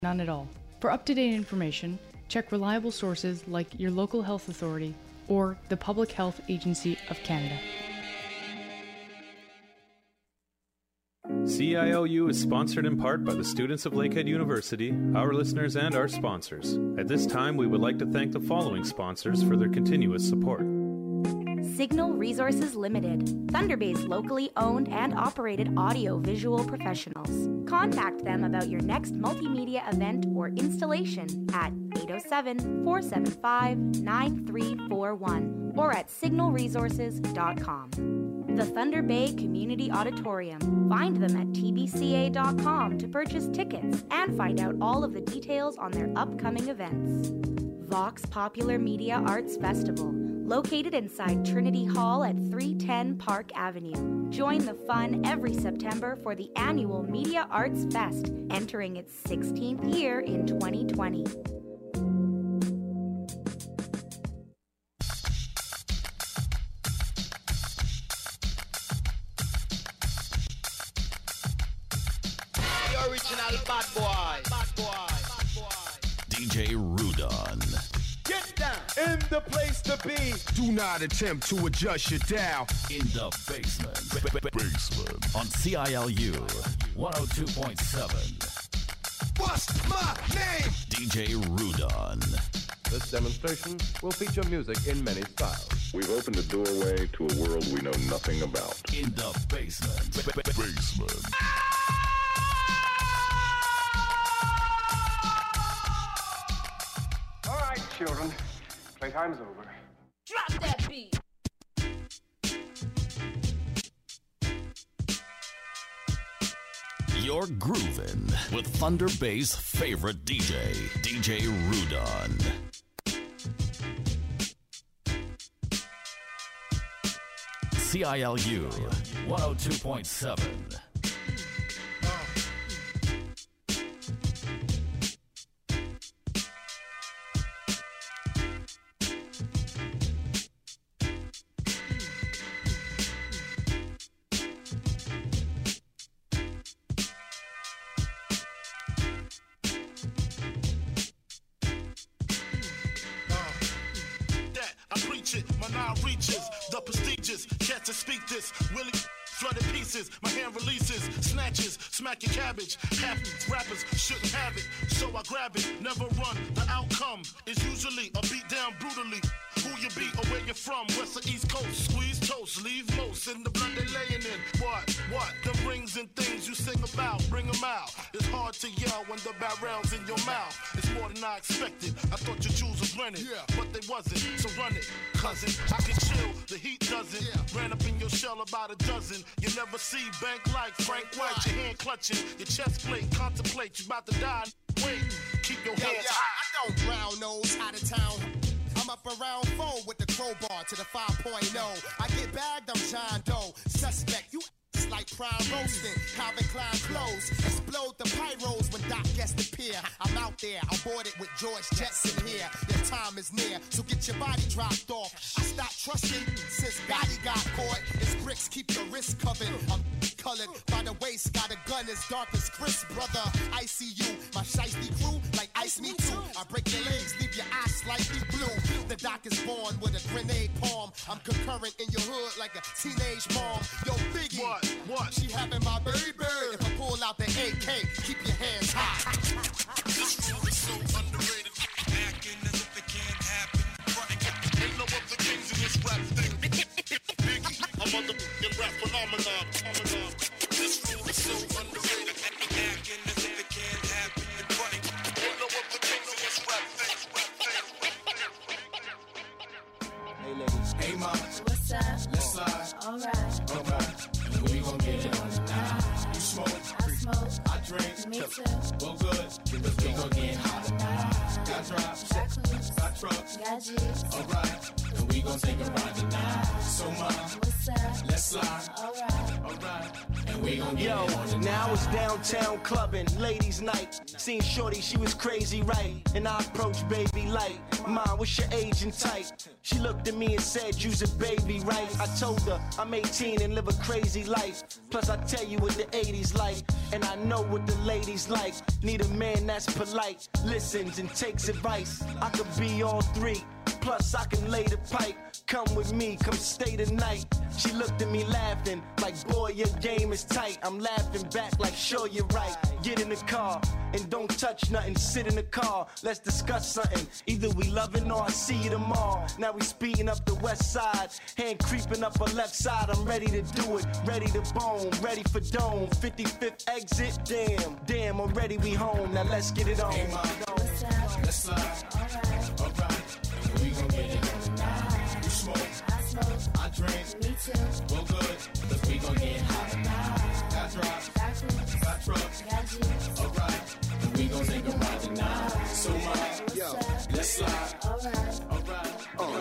None at all. For up-to-date information, check reliable sources like your local health authority or the Public Health Agency of Canada. CILU is sponsored in part by the students of Lakehead University, our listeners, and our sponsors. At this time, we would like to thank the following sponsors for their continuous support. Signal Resources Limited, Thunder Bay's locally owned and operated audio-visual professionals. Contact them about your next multimedia event or installation at 807-475-9341 or at signalresources.com. The Thunder Bay Community Auditorium. Find them at tbca.com to purchase tickets and find out all of the details on their upcoming events. Vox Popular Media Arts Festival, located inside Trinity Hall at 310 Park Avenue. Join the fun every September for the annual Media Arts Fest, entering its 16th year in 2020. Original bad boy. DJ Rudon. Get down. In the place to be. Do not attempt to adjust your dial. In the basement. Basement. On CILU 102.7. What's my name? DJ Rudon. This demonstration will feature music in many styles. We've opened a doorway to a world we know nothing about. In the basement. Basement. All right, children. Playtime's over. Drop that beat. You're groovin' with Thunder Bay's favorite DJ, DJ Rudon. CILU 102.7. To speak this, really flooded pieces. My hand releases, snatches, smack your cabbage. Half rappers shouldn't have it, so I grab it. Never run. The outcome is usually a beat down brutally. Who you be or where you're from, west or east coast. Squeeze toast, leave most in the blood they laying in. What? The rings and things you sing about, bring them out. It's hard to yell when the barrel's in your mouth. It's more than I expected. I thought your jewels was rented, but they wasn't. So run it, cousin. I can chill, the heat doesn't. Ran up in your shell about a dozen. You never see bank like Frank White. Your hand clutching, your chest plate, contemplate. You about to die. Wait, keep your hands high. I don't brown nose out of town. I'm up around 4 with the crowbar to the 5.0. I get bagged, I'm John Doe. Suspect, you like prime roasting. Calvin Klein clothes. Explode the pyros when Doc gets the pier. I'm out there, I'm boarded with George Jetson here. Your time is near, so get your body dropped off. I stopped trusting since Gotti got caught. It's bricks, keep your wrist covered. I'm colored by the waist, got a gun as dark as Chris, brother. ICU, my shiesty crew, like Ice Me Too. I break your legs, leave your eyes slightly blue. The Doc is born with a grenade palm. I'm concurrent in your hood like a teenage mom. Yo, Biggie, what? She having my baby. If I pull out the AK, keep your hands high. This rule is so underrated. Acting as if it can't happen. Ain't no other kings in this rap thing. Biggie, a motherfucking rap phenomenon. This rule is so underrated. Acting as if it can't happen. Ain't no other kings in this rap thing. Hey ladies. Hey mama. What's up? Let's slide. Alright. We gon' get it on tonight. You smoke. I smoke. I drink. Me too. Well good. We gon' get hot tonight. Got drops. Got clues. Got trucks. Got G's. Alright. And we gon' take a ride tonight. So mom. What's Let's slide. Alright. And we gon' get Yo, it on tonight. now I was downtown clubbing, ladies' night. Seen shorty, she was crazy, right? And I approached baby like, Mom, what's your age and type? She looked at me and said, you's a baby, right? I told her I'm 18 and live a crazy life. Plus I tell you what the 80s like, and I know what the ladies like. Need a man that's polite, listens and takes advice. I could be all three, plus I can lay the pipe. Come with me, come stay the night. She looked at me laughing, like, boy, your game is tight. I'm laughing back like, sure, you're right. Get in the car, and don't touch nothing. Sit in the car, let's discuss something. Either we loving or I see you tomorrow. Now we speeding up the west side, hand creeping up her left side. I'm ready to do it, ready to bone, ready for dome. 55th exit, damn, already we home. Now let's get it on. Hey, Mom, let's slide. Alright. And we gon' get it on tonight. You smoke, I drink, me too. Well, good, cause we gon' get hot. Got drops, got trucks, got G's. Alright, and we gon' take a ride tonight. So, Mom, yo, let's slide. Alright.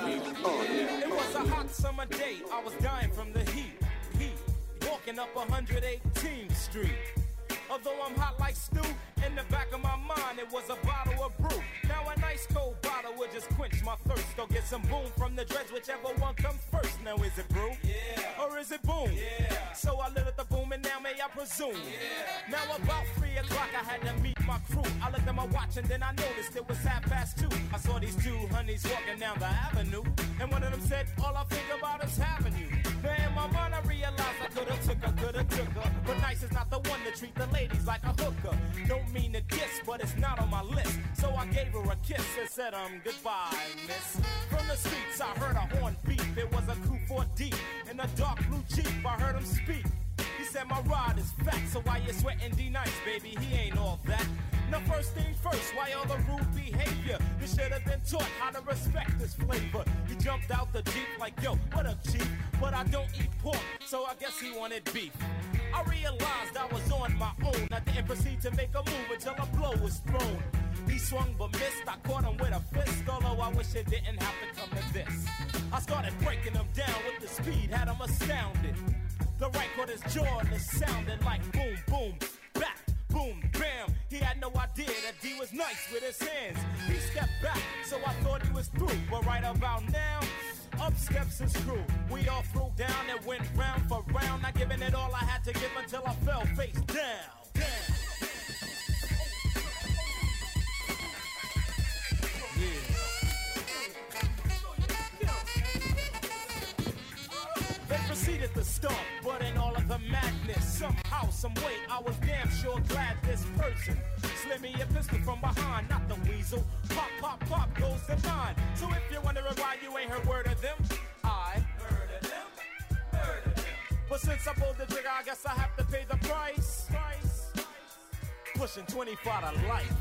It was a hot summer day, I was dying from the heat. Walking up 118th Street. Although I'm hot like stew, in the back of my mind it was a bottle of brew. Now a nice cold bottle would just quench my thirst, or get some boom from the dreads, whichever one comes first. Now is it brew? Yeah. Or is it boom? Yeah. So I lit at the boom and now may I presume? Yeah. Now about 3 o'clock I had to meet my crew. I looked at my watch and then I noticed it was 2:30. I saw these two honeys walking down the avenue, and one of them said, all I think about is having you. Now in my mind I realized I coulda took her, but nice is not the one to treat the ladies like a hooker. Don't mean to diss, but it's not on my list. So I gave her a kiss and said, goodbye, miss. From the streets I heard a horn beep. It was a coupe 4D in a dark blue Jeep. I heard him speak. He said, my rod is fat, so why you sweating D-Nice, baby? He ain't all that. Now first thing first, why all the rude behavior? You should have been taught how to respect this flavor. He jumped out the Jeep like, yo, what up, Chief? But I don't eat pork, so I guess he wanted beef. I realized I was on my own. I didn't proceed to make a move until a blow was thrown. He swung but missed, I caught him with a fist, although I wish it didn't have to come to this. I started breaking him down with the speed, had him astounded. The right caught his jaw and it sounded like boom, boom, back, boom, bam. He had no idea that D was nice with his hands. He stepped back, so I thought he was through. But right about now, up steps his crew. We all threw down and went round for round, not giving it all I had to give until I fell face down. They proceeded to stomp, but in all of the madness, somehow, some way, I was damn sure glad this person slid me a pistol from behind, not the weasel. Pop, pop, pop goes the 9. So if you're wondering why you ain't heard word of them, I heard of them. But since I pulled the trigger, I guess I have to pay the price. Pushing 25 to life.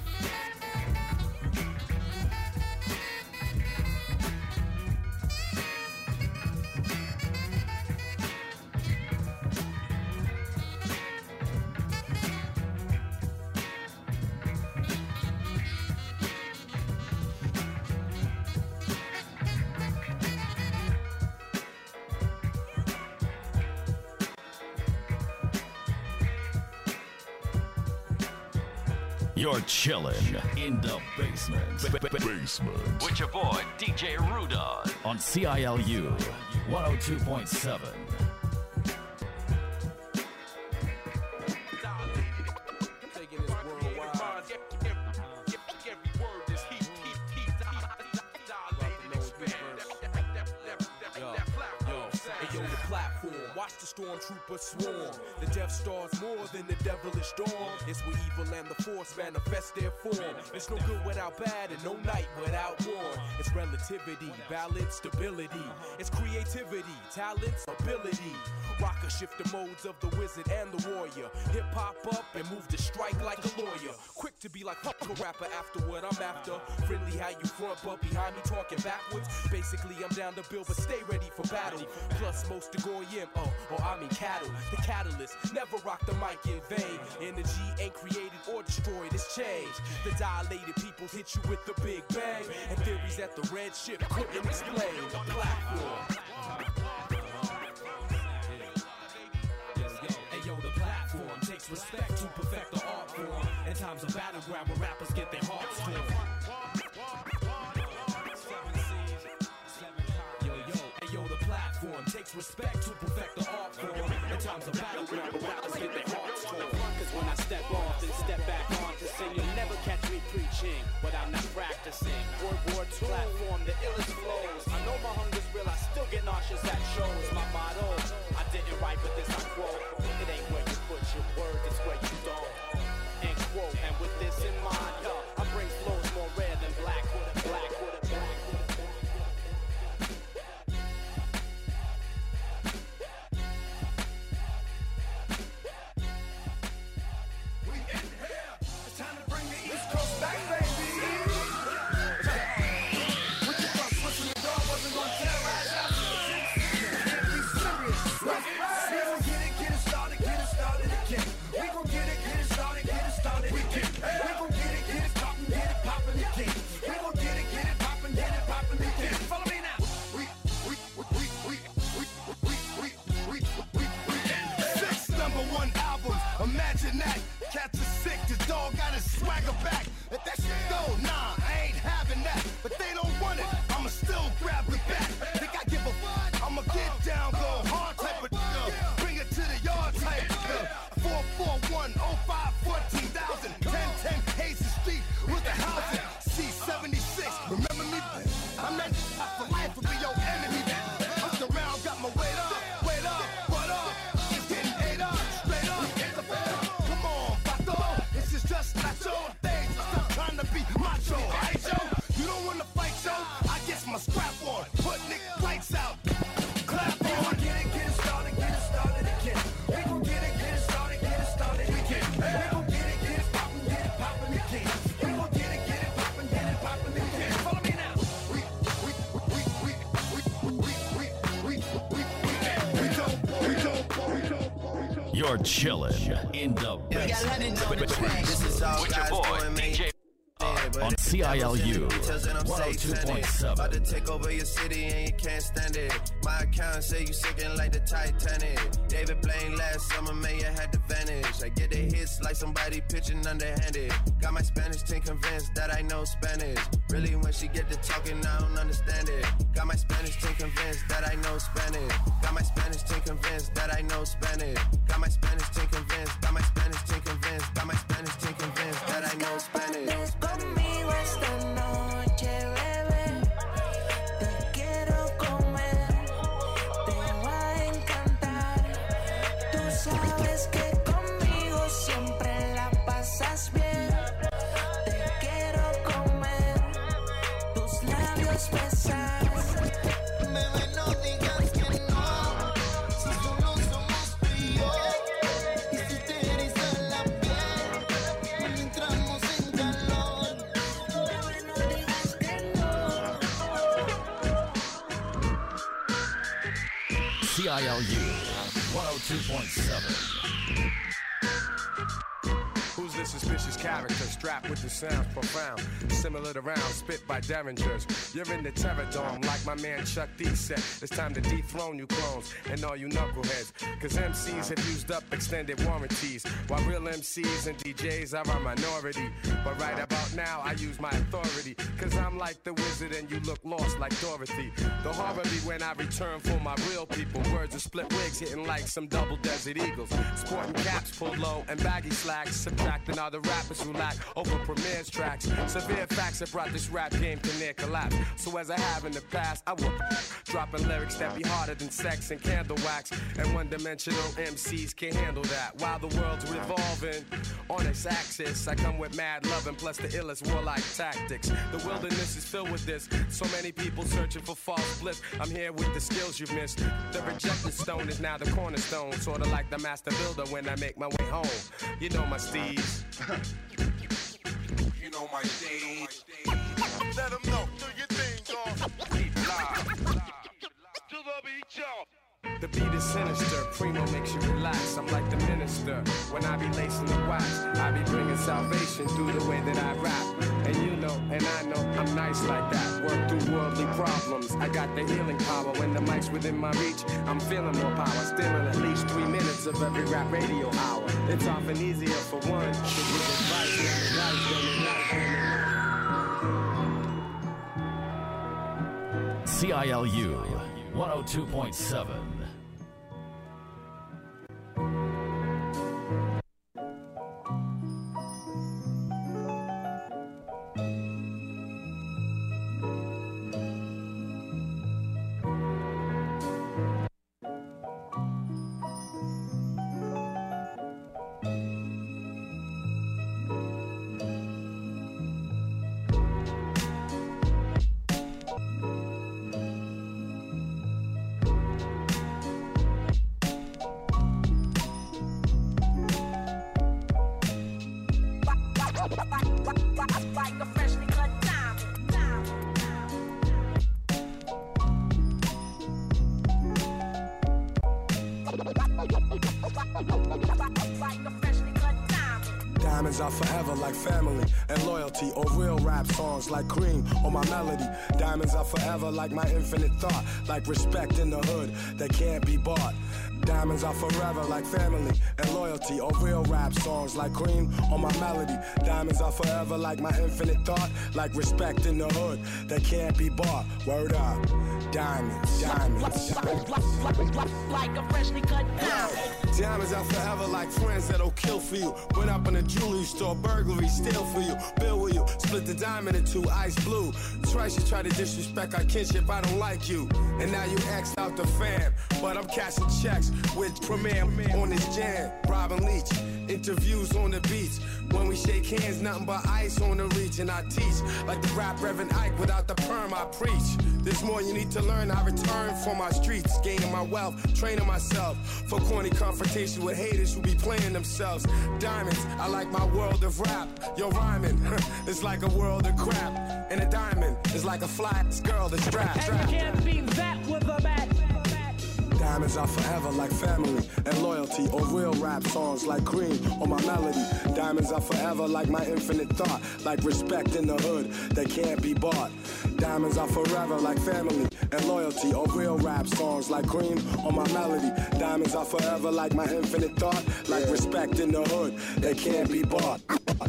You're chilling in the basement. Basement. With your boy, DJ Rudon. On CILU 102.7. Watch the stormtroopers swarm. The Death Star's more than the devilish storm. It's where evil and the force manifest their form. It's no good without bad and no night without war. It's relativity, balance, stability. It's creativity, talents, ability. Rocker shift the modes of the wizard and the warrior. Hip hop up and move to strike like a lawyer. Quick to be like fuck a rapper after what I'm after. Friendly how you front but behind me talking backwards. Basically I'm down to build but stay ready for battle. Plus most to go in, or I mean cattle. The catalyst, never rock the mic in vain. Energy ain't created or destroyed, it's changed. The dilated people hit you with the big bang. And theories that the red ship couldn't explain. The platform. takes respect to perfect the art form. In times of battleground where rappers get their hearts torn. The platform takes respect to perfect the art form. In times of battleground where rappers get their hearts torn. Cause when I step off and step back on to sing, you'll never catch me preaching but I'm not practicing. World War II platform, the illest flows. I know my hunger's real, I still get nauseous at shows. My motto, I didn't write but this I quote. It ain't where you put your words, it's where you don't. End quote. And with this in mind, I bring flows more rare than black with a black with a black with a. Imagine that, cats are sick, this dog got his swagger back. If that shit go, nah, I ain't having that. But they don't want it, I'ma still grab it back. Think I give a fuck, I'ma get down, go hard type of bring it to the yard type 441 05 14,000 1010 Hazen Street with the housing C76. Remember me? I'm not for life, will be your enemy. I'm around, got my weight up, what up? It's getting ate up, straight up. Come on, Vato, this is just not your thing. Stop trying to be macho, right, yo? You don't wanna fight, yo? I guess my scrap on, put nigga lights out. Clap on, get it started again. We gon' get it started again. We gon' get it poppin' again. We gon' get it poppin' again. Follow me now. You're chillin' in the best with your boy, DJ on CILU 102.7. About to take over your city and you can't stand it. My account say you sinking like the Titanic. David Blaine last summer, man, you had to vanish. I get the hits like somebody pitching underhanded. Got my Spanish team convinced that I know Spanish. Really, when she get to talking, I don't understand it. Got my Spanish team convinced that I know Spanish. Got my Spanish team convinced that I know Spanish. Got my Spanish team convinced. Got my Spanish team convinced. Got my Spanish team convinced that I know Spanish. Conmigo esta noche, bebé, te quiero comer, te va a encantar. Tú sabes que conmigo siempre la pasas bien. Te quiero comer, tus labios besar. Bebé, no digas que no, si solo somos tú y yo. Y si te eriza la piel, cuando entramos en calor. CILU 102.7. Who's this suspicious character strapped with the sounds profound? Similar to rounds spit by derringers. You're in the terror dome like my man Chuck D said. It's time to dethrone you clones and all you knuckleheads. Cause MCs have used up extended warranties, while real MCs and DJs are a minority. But right about now I use my authority, cause I'm like the wizard and you look lost like Dorothy. The horror be when I return for my real people. Words of split wigs hitting like some double Desert Eagles. Sporting caps pulled low and baggy slacks, subtracting all the rappers who lack over Premier's tracks. Severe facts have brought this rap game to near collapse. So as I have in the past, I will dropping lyrics that be harder than sex and candle wax. And one-dimensional MCs can't handle that. While the world's revolving on its axis, I come with mad loving plus the illest warlike tactics. The wilderness is filled with this. So many people searching for false bliss. I'm here with the skills you've missed. The rejected stone is now the cornerstone. Sorta like the master builder when I make my way home. You know my steez. You know my stage. Let them know, do your thing, dog. To the beat, y'all. The beat is sinister, Primo makes you relax. I'm like the minister, when I be lacing the wax, I be bringing salvation through the way that I rap. And you know, and I know, I'm nice like that. Work through worldly problems, I got got the healing power. When the mic's within my reach, I'm feeling more power. Stealing at least 3 minutes of every rap radio hour. It's often easier for one to give advice when the dice CILU 102.7. Diamonds are forever like family and loyalty, or real rap songs like Cream or my melody. Diamonds are forever like my infinite thought, like respect in the hood that can't be bought. Diamonds are forever like family and loyalty, or real rap songs like Cream or my melody. Diamonds are forever like my infinite thought, like respect in the hood that can't be bought. Word up, diamonds, diamonds, like a freshly cut diamond. Diamonds are forever like friends that'll kill for you. Went up in a jewelry store, burglary, steal for you, bill with you, split the diamond in two, ice blue. Twice you try to disrespect our kinship, I don't like you. And now you X'd out the fam, but I'm cashing checks with Premier on this jam. Robin Leach, interviews on the beach. When we shake hands, nothing but ice on the reach. And I teach like the rap Reverend Ike, without the perm I preach. There's more you need to learn, I return from my streets, gaining my wealth, training myself for corny confrontation with haters who be playing themselves. Diamonds, I like my world of rap. Yo, rhyming, it's like a world of crap. And a diamond is like a fly girl that's strapped. And you can't beat that with a bat. Diamonds are forever like family and loyalty, or real rap songs like Cream or my melody. Diamonds are forever like my infinite thought, like respect in the hood that can't be bought. Diamonds are forever like family and loyalty, or real rap songs like Cream or my melody. Diamonds are forever like my infinite thought, like respect in the hood that can't be bought.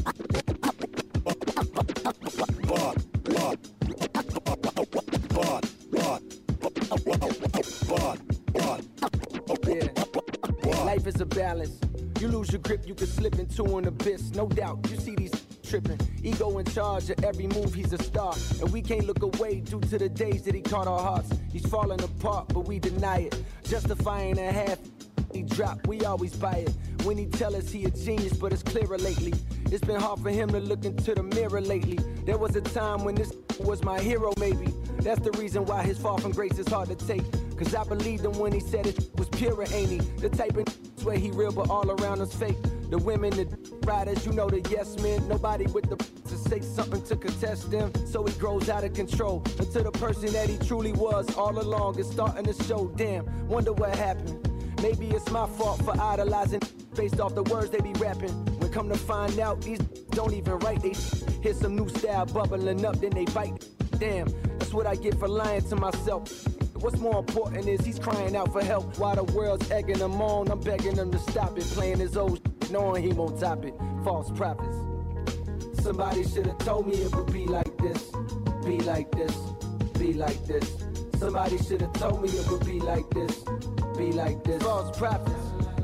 Life is a balance. You lose your grip, you can slip into an abyss. No doubt, you see these tripping. Ego in charge of every move, he's a star. And we can't look away due to the days that he caught our hearts. He's falling apart, but we deny it. Justifying a half he dropped, we always buy it. When he tell us he a genius, but it's clearer lately. It's been hard for him to look into the mirror lately. There was a time when this was my hero, maybe. That's the reason why his fall from grace is hard to take. Cause I believed him when he said it was pure, ain't he? The type of where he real, but all around us fake. The women, the riders, you know the yes men. Nobody with the to say something to contest them. So he grows out of control until the person that he truly was all along is starting to show. Damn, wonder what happened. Maybe it's my fault for idolizing based off the words they be rapping. When come to find out, these don't even write. They hear some new style bubbling up, then they bite. Damn, that's what I get for lying to myself. What's more important is he's crying out for help. While the world's egging him on, I'm begging him to stop it. Playing his old knowing he won't top it. False prophets. Somebody should have told me it would be like this. Be like this. Be like this. Somebody should have told me it would be like this. Be like this. False prophets.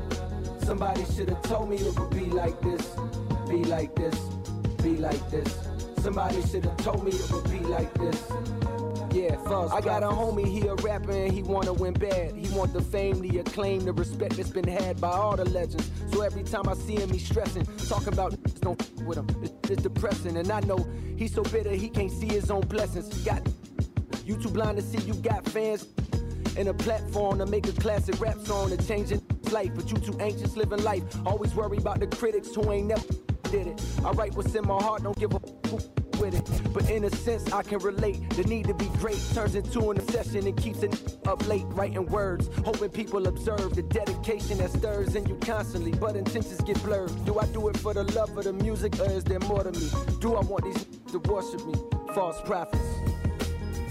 Somebody should have told me it would be like this. Be like this. Be like this. Somebody should have told me it would be like this. Yeah, false. I got a homie, he a rapper and he wanna win bad. He want the fame, the acclaim, the respect that's been had by all the legends. So every time I see him, he's stressing. Talking about niggas don't f with him. It's depressing. And I know he's so bitter he can't see his own blessings. You too blind to see you got fans and a platform to make a classic rap song to change his life. But you too anxious living life. Always worry about the critics who ain't never did it. I write what's in my heart, don't give a f with it. But in a sense I can relate. The need to be great turns into an obsession and keeps it up late. Writing words, hoping people observe the dedication that stirs in you constantly. But intentions get blurred. Do I do it for the love of the music, or is there more to me? Do I want these to worship me? False prophets.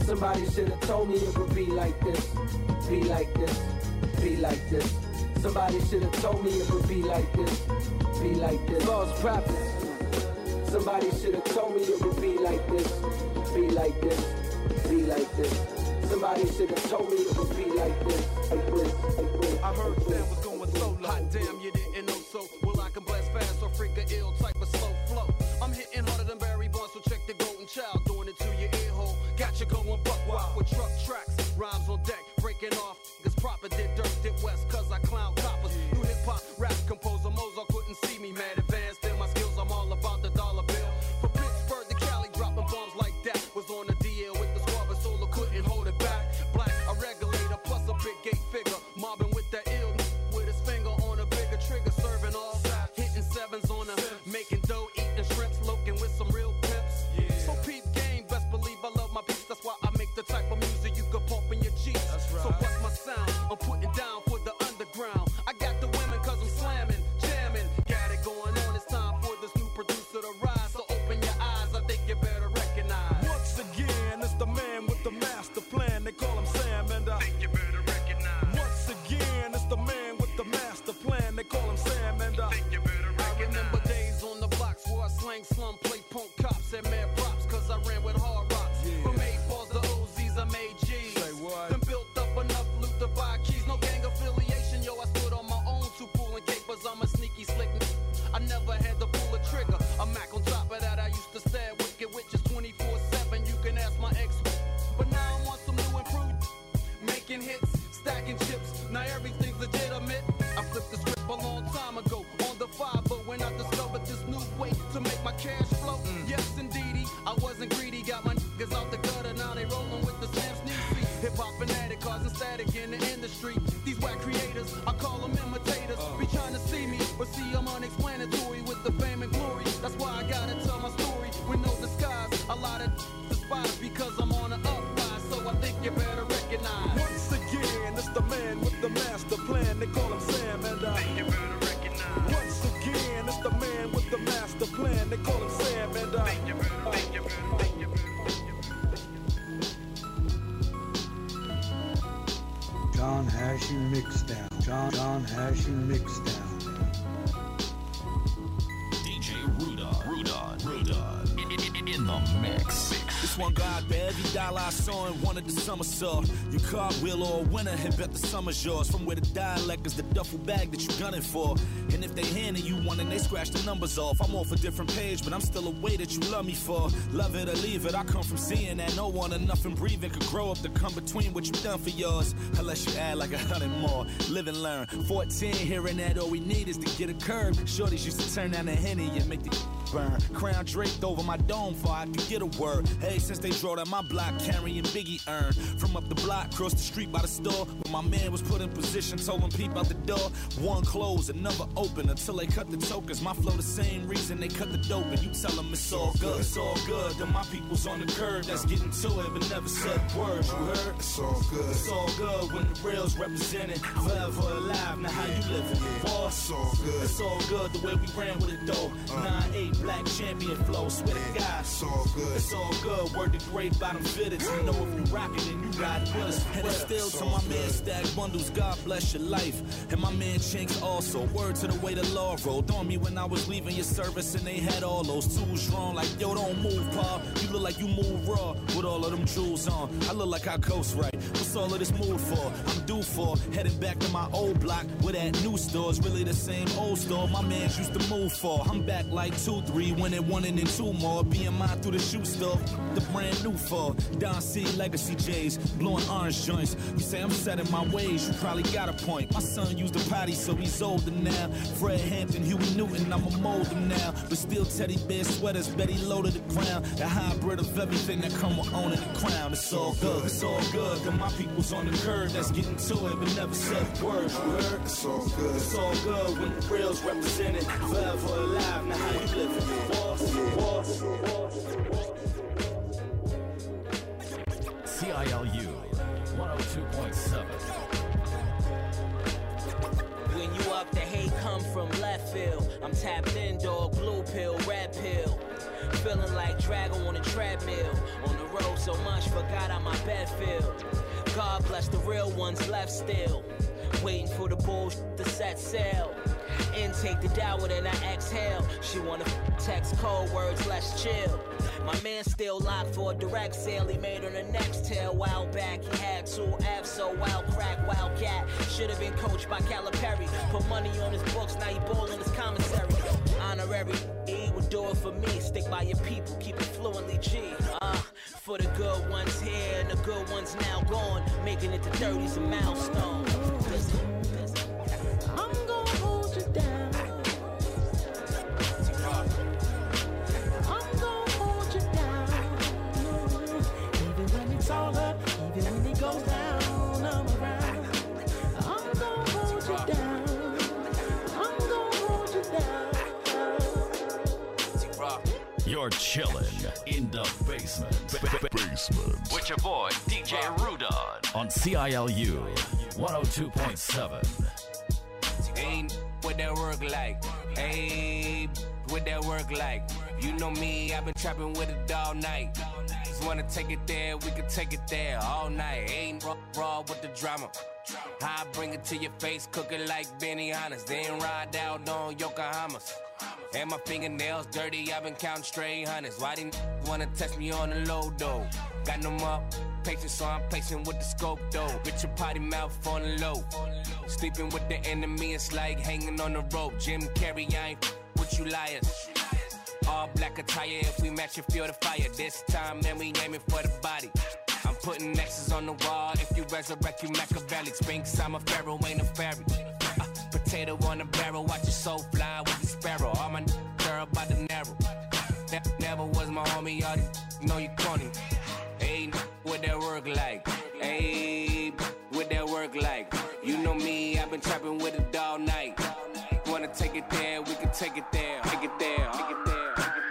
Somebody should have told me it would be like this. Be like this. Be like this. Somebody should have told me it would be like this. Be like this. Lost prophets. Somebody should have told me it would be like this. Be like this. Be like this. Somebody should have told me it would be like this. Like this. Like this. I heard Sam was going solo. Hot damn, you didn't know so. Well, I can blast fast or freak a ill type of slow flow. I'm hitting harder than Barry Bonds, so check the Golden Child. Doing it to your ear hole. Got you going buck wild with truck tracks. Rhymes on deck, breaking off. Cause proper did dirt, did west, cause I clown coppers. New hip hop, rap composer, Mozart couldn't see me. Mad advanced in my skills, I'm all about the dollar bill. From Pittsburgh to Cali, dropping bombs like that. Was on the DL with the squad, but Solo couldn't hold it back. Black, a regulator, plus a big gate figure. Mobbing with that ill, with his finger on a bigger trigger. Serving all, hitting sevens on a, making dough, eating shrimps, loking with some real pimps. So peep game, best believe I love my peace. That's why I make the type of music you could pump in your Jeeps. So what's my sound? I'm putting down for the underground. I got the women cause I'm slamming, jamming. Got it going on, it's time for this new producer to rise. So open your eyes, I think you better recognize. Once again, it's the man with the master plan. They call him Sam, and I think you better recognize. Once again, it's the man with the master plan. They call him Sam, and I think you better recognize. I remember days on the blocks where I slang slum, play punk cops, and mad props cause I ran with hard rocks. From 8 balls to OZs, I made G's. Say what? Then built up enough loot to buy keys. No gang affiliation, yo, I stood on my own, two pulling capers. I'm a sneaky slick. I never had to pull a trigger. A Mac on top of that, I used to stab wicked witches 24/7. You can ask my ex. But now I'm on some new improvement. Making hits, stacking chips. Now everything's legitimate. I flipped the script a long time ago on the 5, but when I discovered this new way to make my cash flow, yes indeedy, I wasn't greedy. Got my niggas out the gutter, now they rolling with the Sam Sneezy. Hip hop fanatic, causing static in the industry. These whack creators, I call them imitators. Be trying to see me, but see I'm unexplanatory with the fame and glory. That's why I gotta tell my story with no disguise. A lot of despise because I'm on the uprise, so I think you better recognize. Once again, it's the man with the master plan. They call him Sam, and I think you better recognize. Once again, it's the man with the master plan. They call him Sam, and I think you better, think you better, think you better. John has you mixed down. John has you mixed down. DJ Rudon. In the mix. This one guy, for every dollar I saw in one of the summer saw. You cartwheel or a winner and bet the summer's yours. From where the dialect is the duffel bag that you gunning for. And if they handing you one and they scratch the numbers off, I'm off a different page, but I'm still a way that you love me for. Love it or leave it, I come from seeing that no one or nothing breathing could grow up to come between what you done for yours. Unless you add like 100 more. Live and learn. 14 hearing that all we need is to get a curb. Shorties used to turn down the Henny and make the burn. Crown draped over my dome for I could get a word. Hey, since they drove down my block carrying Biggie urn. From up the block, across the street by the store, when my man was put in position, told him peep out the door. One closed, another open until they cut the tokens. My flow the same reason they cut the dope, and you tell them it's all good. It's all good. Then my people's on the curb that's getting to it, but never said words. You heard? It's all good. It's all good when the real's represented. Forever alive. Now how you living? It's all good. It's all good the way we ran with it though. 9-8 black champion flow. Swear to God. It's all good. It's all good. Word to great bottom fitteds. You know if you rockin' and you riding with us. And it's still to my man Stack Bundles. God bless your life. And my man Chinks also. Word to the way the law rolled on me when I was leaving your service and they had all those tools drawn. Like yo, don't move, pa. You look like you move raw with all of them jewels on. I look like I coast right. What's all of this mood for? I'm due for heading back to my old block where that new store's really the same old store my mans used to move for. I'm back like 2-3, winning 1 and then 2 more. Being mine through the shoe store, the brand new for Don C Legacy J's, blowing orange joints. You say I'm set in my ways, you probably got a point. My son used a potty, so he's older now. Fred Hampton, Huey Newton, I'ma mold him now. But still teddy bear sweaters, Betty low to the ground. The hybrid of everything that come with owning the crown. It's all good, it's all good. Then my people's on the curb that's getting to it, but never said words. You heard? It's all good. It's all good when the real's represented. Forever alive, now how you living? CILU 102.7. When you up, the hate come from left field. I'm tapped in, dog, blue pill, red pill. Feeling like Drago on a treadmill. On the road so much, forgot how my bed feel. God bless the real ones left still, waiting for the bullshit to set sail. Intake the downward and I exhale. She wanna text cold words, let's chill. My man still locked for a direct sale. He made her the next tail. While back, he had 2 F's, so wild crack, wildcat. Should've been coached by Calipari. Put money on his books, now he bowling his commissary. Honorary, he would do it for me. Stick by your people, keep it fluently G. For the good ones here and the good ones now gone. Making it to 30's a milestone. I'm gonna hold you down. I'm gonna hold you down. Even when it's all up, even when it goes down, I'm around. I'm gonna hold you down. I'm gonna hold you down. You're chilling in the basement. Basement. With your boy, DJ Rudon. On CILU 102.7. Ain't what that work like. Hey, what that work like. You know me, I've been trapping with it all night. Just wanna take it there, we can take it there all night. Ain't raw with the drama. I bring it to your face, cook it like Benihana's. Then ride out on Yokohamas. And my fingernails dirty, I've been counting straight hundreds. Why didn't wanna test me on the low though? Got no more patience, so I'm patient with the scope though. Get your potty mouth on the low. Sleeping with the enemy, it's like hanging on the rope. Jim Carrey, I ain't with you liars. All black attire, if we match, you feel the fire. This time, man, we aiming for the body. I'm putting X's on the wall. If you resurrect, you Machiavelli. Spinks, I'm a pharaoh, ain't a fairy. Potato on the barrel, watch your soul fly with the sparrow. All my girl by the narrow. Never was my homie, y'all know you corny. Hey, what that work like? Hey, what that work like? You know me, I've been trapping with it all night. Wanna take it there, we can take it there. Take it there, take it there.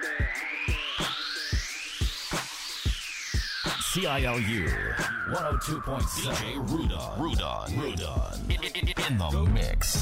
CILU 102.7. DJ Rudon. In the mix.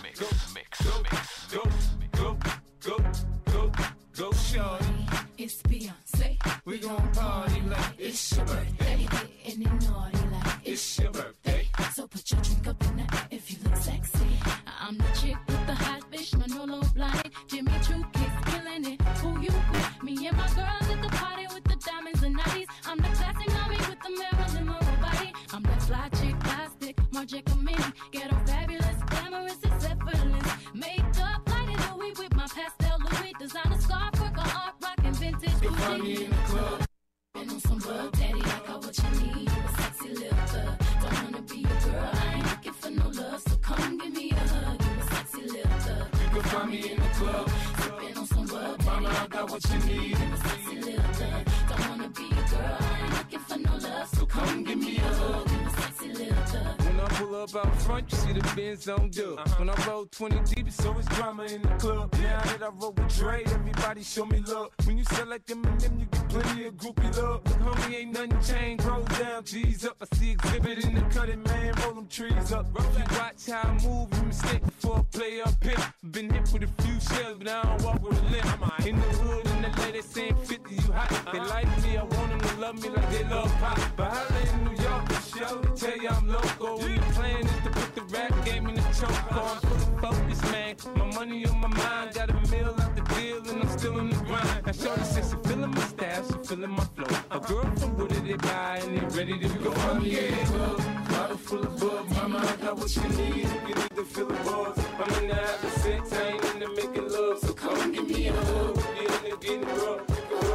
Go, shorty. It's Beyonce. We gon' party like it's your birthday. Getting it naughty like it's your birthday. So put your drink up in the air if you look sexy. I'm the chick with the hot fish, Manolo Blahnik, Jimmy Choo Kicks, killing it. Who you with? Me and my girls at the party with the diamonds and nighties. I'm the classic mommy with the Marilyn Monroe body. I'm that fly chick, plastic, Marja Kamini. Ghetto fabulous, glamorous, and effortless. Makeup, lighted Louis with my pastel Louis. Designer scarf, work on art, rockin' vintage. Find me in the club. And on some bug, daddy, I got what you need. You a sexy little thug. Don't wanna be your girl, I ain't looking for no love. So come give me a hug. You a sexy little thug. You can find me in the club. Sippin' on some bug, mama, I got what you need. You a sexy little thug. Don't wanna be your girl, I ain't looking for no love. So come give me a hug. You a sexy little thug. When I pull up out front, you see the Benz on dub. When I roll 20 deep, it's always drama in the club. Now that I roll with Dre, everybody show me love. When you sell like them and them, you get plenty of groupie love. Look, homie, ain't nothing changed. Roll down, G's up. I see exhibit in the cutting, man. Roll them trees up. You watch how I move, you mistake before I play up here. Been hit with a few shells, but I don't walk with a limp. In the hood, in the lady saying 50, you hot. They like me, I want them to love me like they love pop. But holla in New York, the show, they tell you I'm local. The plan is to put the rap game in the choke on. Full of focus, man. My money on my mind. Got a meal out the deal and I'm still in the grind. Now shorty says she feeling my style, she feeling my flow. A girl from Wooded, they buy and they ready to go. Find me in the club, bottle full of bug. Mama, I got what you need. You need to feel the buzz. I'm in the having sex, I ain't in the making love. So come give me a hug. Get in the getting rough.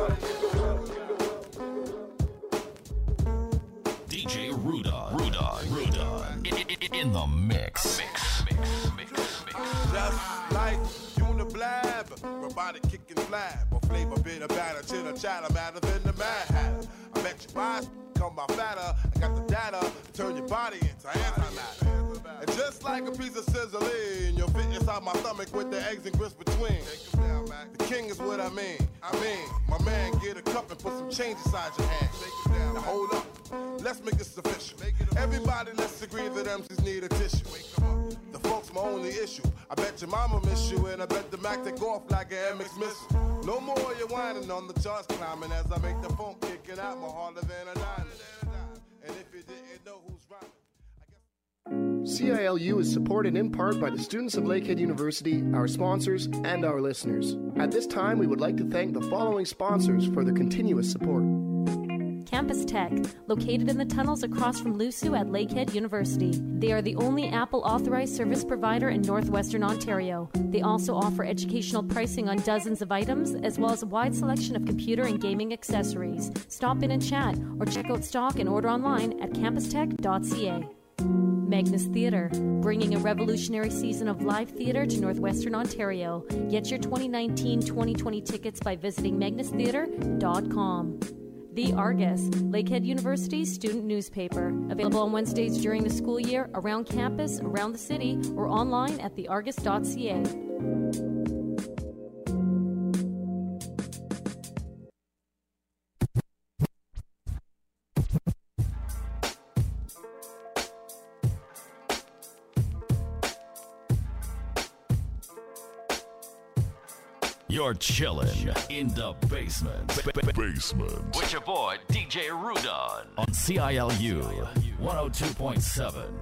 DJ Rudon. In the mix. Just like Uniblab, robotic kicking flab, or flavor bit of batter, chitter chatter, madder than the Mad Hatter. I bet you buy, come by fatter. I got the data to turn your body into antimatter. And just like a piece of sizzling, you'll fit inside my stomach with the eggs and grits between. The king is what I mean. My man, get a cup and put some change inside your hand. Now hold up, let's make this official. Everybody, let's agree that MCs need a tissue. The folks, my only issue. I bet your mama miss you, and I bet the Mac take off like an MX missile. No more you whining on the charts climbing as I make the phone kicking out more harder than a diamond. And if you didn't know who's rhyming. CILU is supported in part by the students of Lakehead University, our sponsors, and our listeners. At this time, we would like to thank the following sponsors for their continuous support. Campus Tech, located in the tunnels across from LUSU at Lakehead University. They are the only Apple authorized service provider in northwestern Ontario. They also offer educational pricing on dozens of items, as well as a wide selection of computer and gaming accessories. Stop in and chat, or check out stock and order online at campustech.ca. Magnus Theatre, bringing a revolutionary season of live theatre to northwestern Ontario. Get your 2019-2020 tickets by visiting magnustheatre.com. The Argus, Lakehead University's student newspaper. Available on Wednesdays during the school year, around campus, around the city, or online at theargus.ca. You're chilling in the basement. Basement. With your boy, DJ Rudon. On CILU 102.7.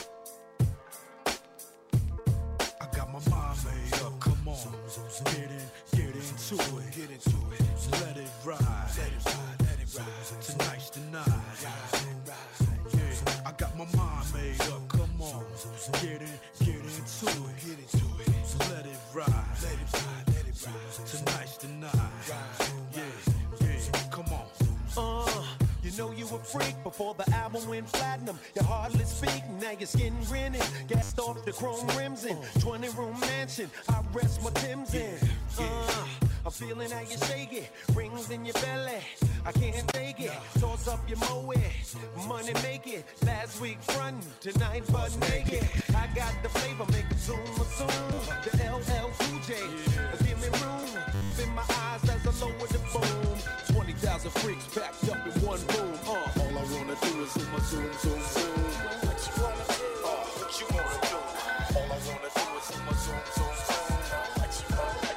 I got my mind made up, come on. Get into it. Let it ride. Tonight's the night. Yeah, I got my mind made up, come on. Get into it. Let it ride. Tonight's the night. Yeah, come on. You know you a freak before the album went platinum. You hardly speak, now your skin grinning. Gassed off the chrome rims in 20-room mansion. I rest my Timbs in. I'm feeling how you shake it. Rings in your belly. I can't take it. Toss up your moe. Money make it. Last week frontin', tonight butt naked. I got the flavor, make it zoom. The LL Cool J. Give me room. In my eyes as I lower the boom. 20,000 freaks packed up in one room. All I wanna do is zoom. What you wanna do? What you wanna do? All I wanna do is zoom. What you want?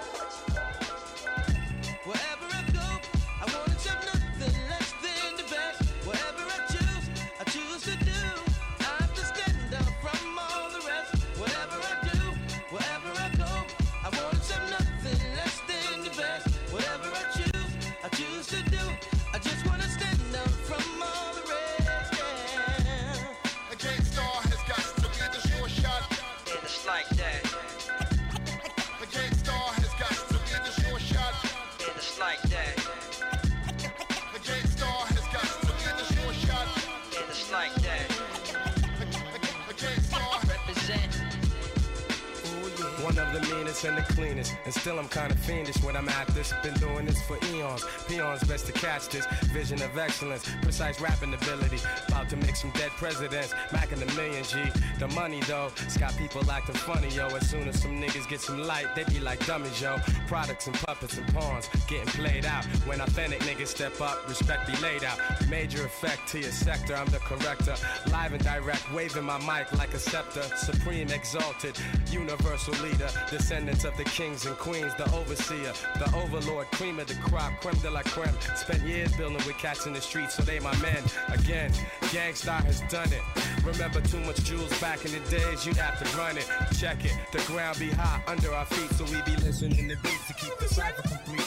Wherever I go, I wanna jump nothing less than the best. Whatever I choose to do. I have to stand out from all the rest. Whatever I do, wherever I go, I wanna jump nothing less than the best. Whatever I choose to do. I just wanna stand out from all the rest. Yeah. A gangstar has got to be the sure shot. And it's like that. A gangstar has got to be the sure shot. And it's like that. A gangstar has got to be the sure shot. And it's like that. A gangstar represent. One of the meanest and the cleanest, and still I'm kinda fiendish when I'm at this. Been doing this for eons. Peons best to catch this vision of excellence, precise rapping ability. About to make some dead presidents, macking a million G. The money though, it's got people acting funny, yo. As soon as some niggas get some light, they be like dummies, yo. Products and puppets and pawns getting played out. When authentic niggas step up, respect be laid out. Major effect to your sector, I'm the corrector. Live and direct, waving my mic like a scepter. Supreme, exalted, universal leader. Descendants of the kings and queens, the overseer, the overlord, cream of the crop, creme de la creme. Spent years building with cats in the streets, so they my men. Again, Gangstar has done it. Remember too much jewels back in the days, you'd have to run it. Check it, the ground be hot under our feet, so we be listening to beats to keep the cypher complete.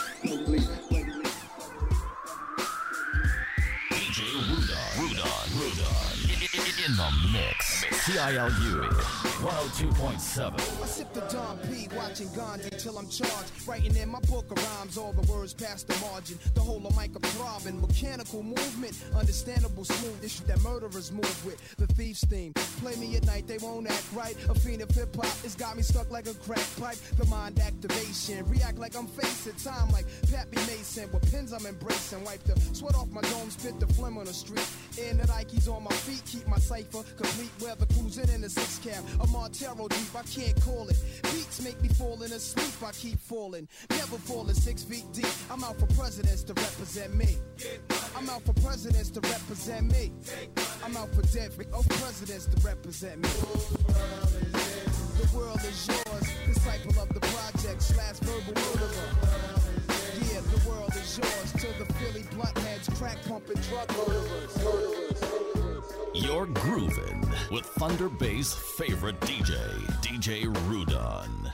DJ Rudon. In the mix. CILU 102.7. I sip the Don P, watching Gandhi till I'm charged. Writing in my book of rhymes, all the words past the margin. The whole of mic throbbing, mechanical movement, understandable smooth issue that murderers move with. The thief's theme, play me at night, they won't act right. A fiend of hip hop, it's got me stuck like a crack pipe. The mind activation, react like I'm facing time like Pappy Mason. With pins I'm embracing, wipe the sweat off my dome, spit the phlegm on the street. In the Nikes on my feet, keep my cipher complete. Weather cruising in the 6 cab, a Montero deep, I can't call it. Beats make me falling asleep, I keep falling. Never falling 6 feet deep. I'm out for presidents to represent me. I'm out for presidents to represent me. I'm out for presidents to represent me. The world is yours, disciple of the project / verbal murderer. Yeah, the world is yours. To the Philly blunt heads, crack pumping drug murderers. You're grooving with Thunder Bay's favorite DJ, DJ Rudon.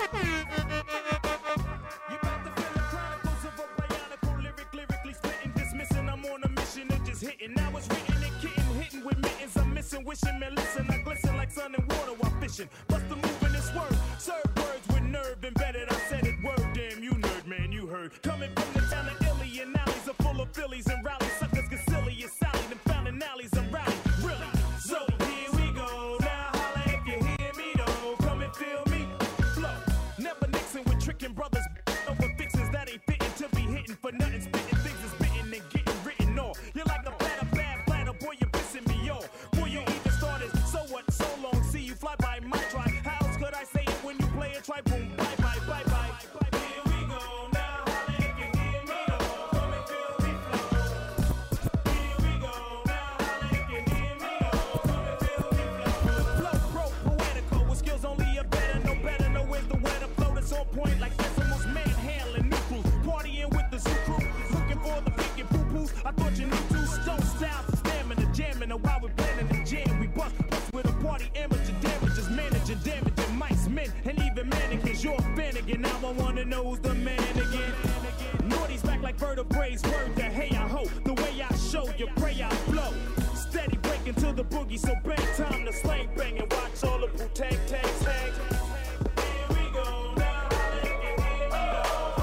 Hitting, now it's written and kitten, hitting with mittens. I'm missing, wishing, man, listen. I glisten like sun and water while fishing. Bust the move in this word. Serve words with nerve embedded. I said it word, damn, you nerd, man, you heard. Coming from the town of Illy and alleys are full of Phillies and rallies. Suckers get silly, it's Sally, them fountain alleys and rally. Really? So here we go. Now holla if you hear me, though. Come and feel me. Flow. Never Nixon with tricking brothers over fixins that ain't fitting to be hitting for nothing. Spitting things is bitten and getting written off. You're like a bad platter, boy, you're pissing me off. Boy, you even started, so what, so long, see you fly by my try. How else could I say it when you play it? Try, boom, bye, bye, bye, bye. Here we go, now holla if you hear me, though. Come and feel me flow. Here we go, now holla if you hear me, though. Come and feel me flow. Flow, poetical, with skills only a better, know where's the way to flow that's on point like decimals, manhandling new crews. Partying with the zoo crew, looking for the pink and poo-poos. I thought you knew two stone styles, stamina, jamming, and while we're planning the jam, we bust with a party amateur damages, managing, damaging mice, men, and even mannequins. You're a fan again, now I wanna know who's the man again. Naughty's back like vertebrae, word to hey I hope. The way I show you, pray I flow. Steady breaking to the boogie, so bang time to slang bang and watch all the boo tag. Here we go, now holla if you hear me, though.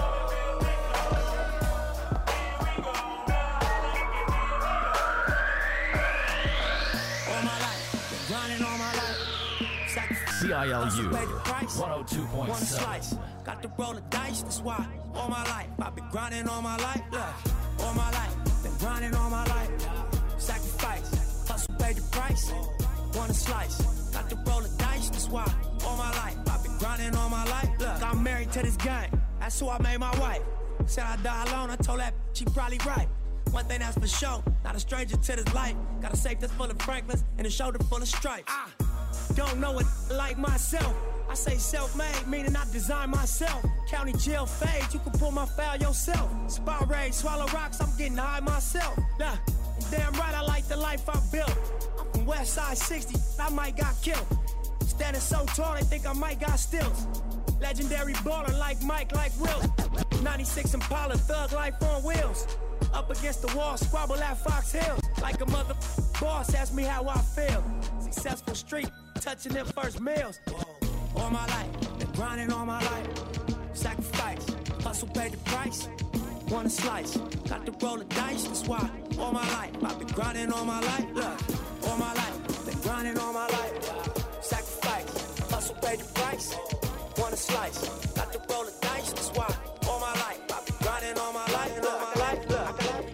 CILU One 102.7. slice, got to roll the dice, that's why all my life I've been grinding all my life, look, all my life, been grinding all my life, sacrifice, hustle, pay the price, want a slice, got to roll the dice, that's why all my life I've been grinding all my life, look, I'm married to this gang, that's who I made my wife, said I die alone, I told that she probably right. One thing that's for sure, not a stranger to this life. Got a safe that's full of Franklins and a shoulder full of stripes. I don't know it like myself. I say self-made, meaning I design myself. County jail fade, you can pull my foul yourself. Spot rage, swallow rocks, I'm getting high myself. Nah, damn right I like the life I built. I'm from West Side 60, I might got killed. Standing so tall, they think I might got stills. Legendary baller like Mike, like Will. 96 Impala, thug life on wheels. Up against the wall, squabble at Fox Hills. Like a mother boss, ask me how I feel. Successful street, touching them first meals. All my life, been grinding all my life. Sacrifice, hustle, pay the price. Want a slice, got to roll the dice, that's why. All my life, I've been grinding all my life. Look, all my life, been grinding all my life. Sacrifice, hustle, pay the price. Want a slice, got to roll the dice, that's why. All my life, I've been grinding all my life, all my life, look.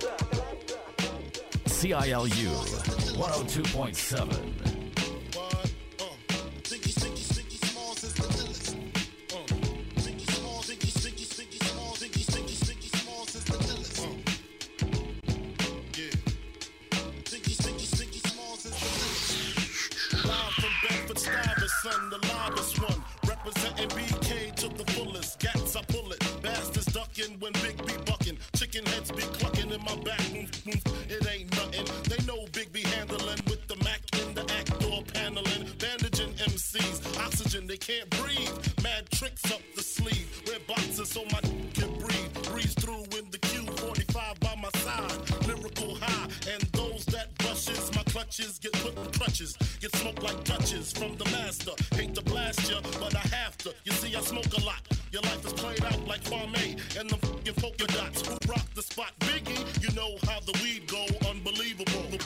CILU 102.7. Son, the loudest one, representing BK to the fullest. Gats, I pull it, bastards ducking when Big B bucking. Chicken heads be clucking in my back, it ain't nothing. They know Big B handling with the Mac in the act door paneling. Bandaging MCs, oxygen, they can't breathe. Mad tricks up the sleeve, wear boxes so my can breathe. Breeze through in the Q45 by my side, lyrical high. And those that brushes, my clutches get put in crutches. Get smoked like Dutches from the master. Hate to blast ya, but I have to. You see, I smoke a lot. Your life is played out like Kwame and the fucking polka dots. Who rock the spot? Biggie, you know how the weed go. Unbelievable.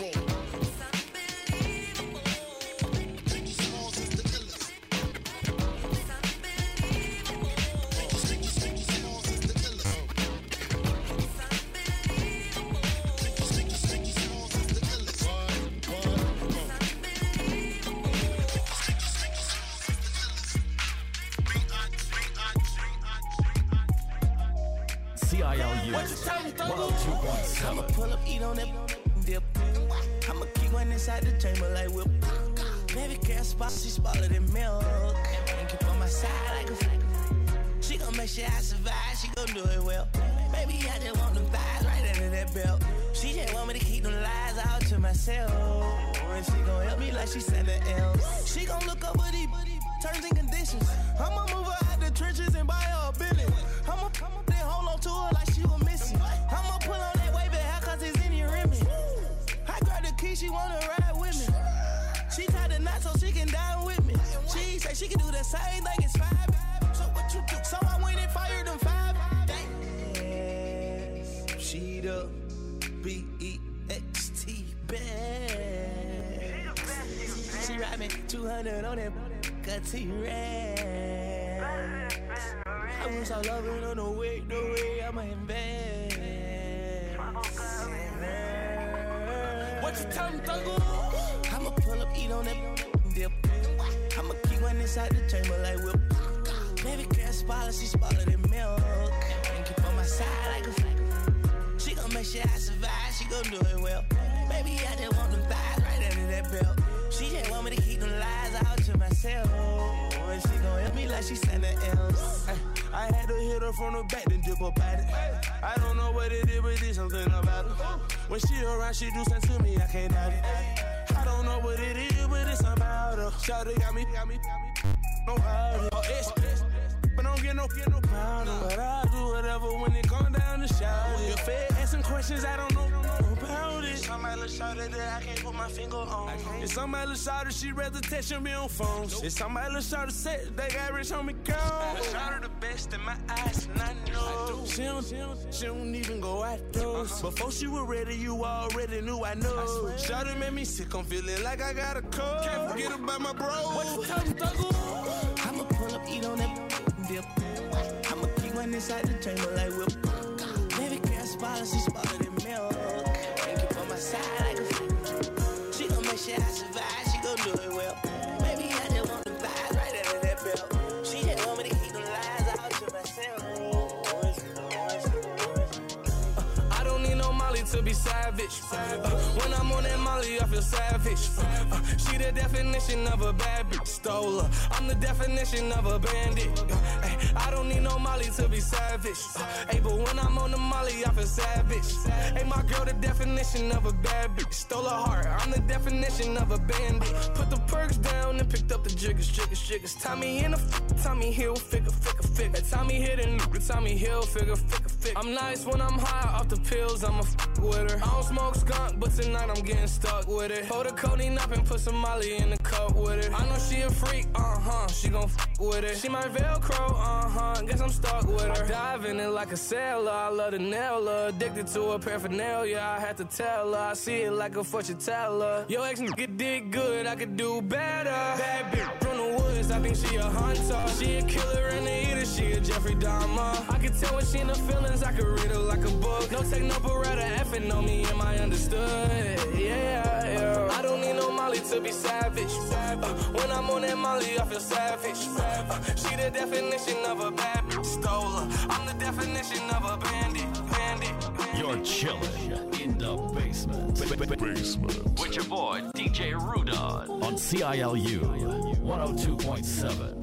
CILU 102.7. I'ma pull up, eat on that dip. I'ma keep one inside the chamber like whip. Baby girl spot, she smaller than milk. And keep on my side like a. She gon' make sure I survive, she gon' do it well. Baby, I just want them thighs right under that belt. She just want me to keep them lies out to myself. And she gon' help me like she something else. She gon' look over these terms and conditions. I'ma move her out the trenches and buy her a billion. I'ma then hold on to her like she was missing. I'ma pull on that wavy hair cause it's in your rimming. I grab the key, she wanna ride with me. She tied the knot so she can dine with me. She say she can do the same thing, it's 5. So what you do? So I went and fired them 5. Yes, she the BEXT best. She ride me 200 on that T-Rex. I was all over on the way, I'ma invest. What you tell me, Thuggle? I'ma pull up, eat on that dip. I'ma keep one inside the chamber like whip. Baby girl spoiler, she spoiler than milk. And keep on my side like a flag. She gon' make sure I survive, she gon' do it well. Baby, I just want them thighs right under that belt. She just want me to keep them lies out to myself. And she gon' help me like she something else. I had to hit her from the back, then dip up at it. I don't know what it is, but there's something about it. When she around, she do something to me, I can't doubt it. I don't know what it is, but it's about her. Shawty got me, no powder. Oh, it's, but don't get no powder. But I'll do whatever when it come down to shout. If Fed asking questions, I don't know about it. Somebody look shawty that I can't put my finger on. If somebody look shawty, she rather text me on phones. If somebody look shawty said they got rich on me, go. Shawty the best in my eyes, and I know. She don't even go at those. Before she was ready, you already knew I know. Shawty made me sick, I'm feeling like I got a cold. Can't forget about my bro. What you tell me, Thuggle? I'ma pull up, eat on that dip. I'ma keep one inside the chamber like whip. Baby girl spoiler, she spoiler than milk. And keep on my side like a flag. She gon' make sure I survive, she gon' do it well. Baby, I just want them thighs right under that belt. She just want me to keep them lies out to myself. I don't need no Molly to be savage. When I'm on that Molly, I feel savage. She the definition of a bad bitch. Stole her. I'm the definition of a bandit. I don't need no Molly to be savage. But when I'm on the Molly, I feel savage. My girl, the definition of a bad bitch. Stole her heart. I'm the definition of a bandit. Put the perks down and picked up the jiggers. Tommy in the Tommy Hill, figure. Tommy hit and Tommy Hill, figure. I'm nice when I'm high off the pills. I'm a with her. I don't smoke skunk, but tonight I'm getting stuck with it. Pour the codeine up and put some Molly in the cup with it. I know she a freak, she gon' with it. She my Velcro, guess I'm stuck with her. I dive in it like a sailor, I love to nail her. Addicted to her paraphernalia, I had to tell her. I see it like a fortune teller. Yo, ex nigga did good, I could do better. Bad bitch from the woods, I think she a hunter. She a killer and a eater, she a Jeffrey Dahmer. I can tell when she in the feelings, I can read her like a book. No take no beretta, effing on me, am I understood? Yeah. I don't need no Molly to be savage. When I'm on that Molly, I feel savage. She the definition of a bad bitch. Stole her. I'm the definition of a bandit. You're chilling in the basement. With your boy, DJ Rudon. On CILU 102.7.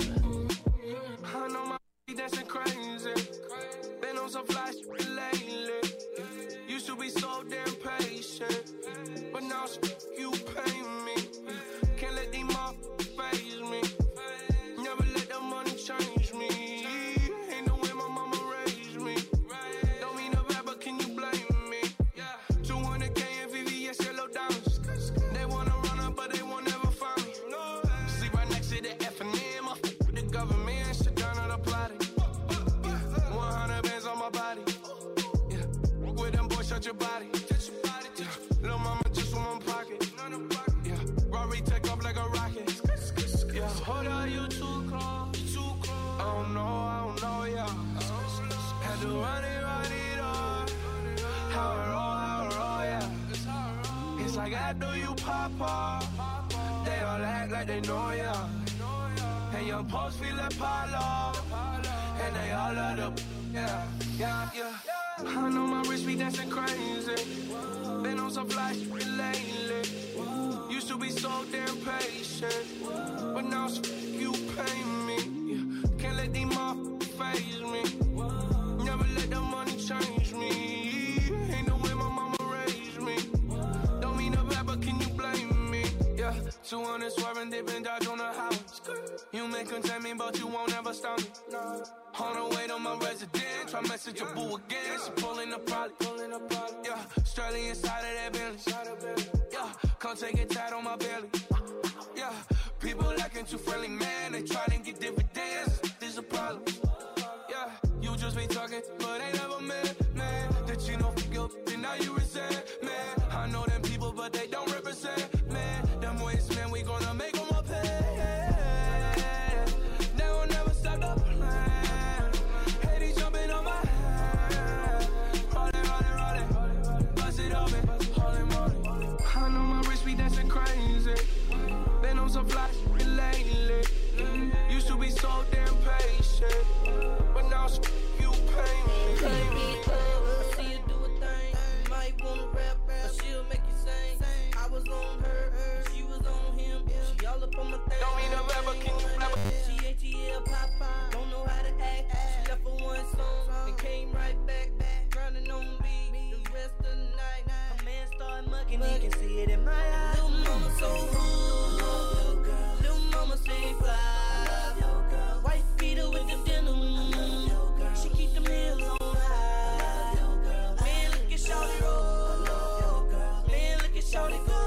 I know my dancing crazy. Been on some fly shit lately. Used to be so damn patient, but now you pay me. Can't let these motherfuckers faze me. Never let the money change me. Ain't the way my mama raised me. Don't mean no bad, but can you blame me? 200K and VVS yellow diamonds. They wanna run up, but they won't ever find me. Sleep right next to the F&M. The government shut down on the plotting. 100 bands on my body. With them boys, shut your body. Little mama just want one pocket. Yeah, Rory take off like a rocket. Yeah, hold on, you too close. I don't know, yeah. Had to run it on. How it roll, yeah. It's like after you pop off, they all act like they know, yeah. And your post feel like Palo, and they all love the, yeah. I know my wrist be dancing crazy. Been on some fly shit lately. Used to be so damn patient, but now you pay me. Can't let these motherfuckers faze me. Never let the money change dip and dodge on the highway. You may contain me, but you won't ever stop me. On the way to my residence, try message your boo again. She pulling the probably. Yeah, straight inside of that Bentley. Yeah, come take a tat on my belly. Yeah, people acting too friendly, man. They try to get dividends. This a problem. Yeah, you just be talking, but ain't never met, man. That you know fuck up, then now you resent, man. I know them people, but they don't represent, man. Them ways, man, we gonna make them up pay. They will never stop the plan. Hey, they jumping on my head. Rollin', bust it open, holdin'. I know my wrist be dancing crazy. Been on some fly shit lately. Used to be so damn patient, but now you pay me. I see you do a thing. You might wanna rap, but she'll make you sing. I was on her, she was on him. She all up on my thing. Don't mean a rapper, can you rapper? She ATL Popeye, don't know how to act. She left for one song and came right back, grinding on me the rest of the night. A man started mugging, he can see it in my eyes. Little mama so rude, little mama say fly. White feeder with the denim. She keep them heels on high. Man, look at shawty roll. Man, look at shawty go.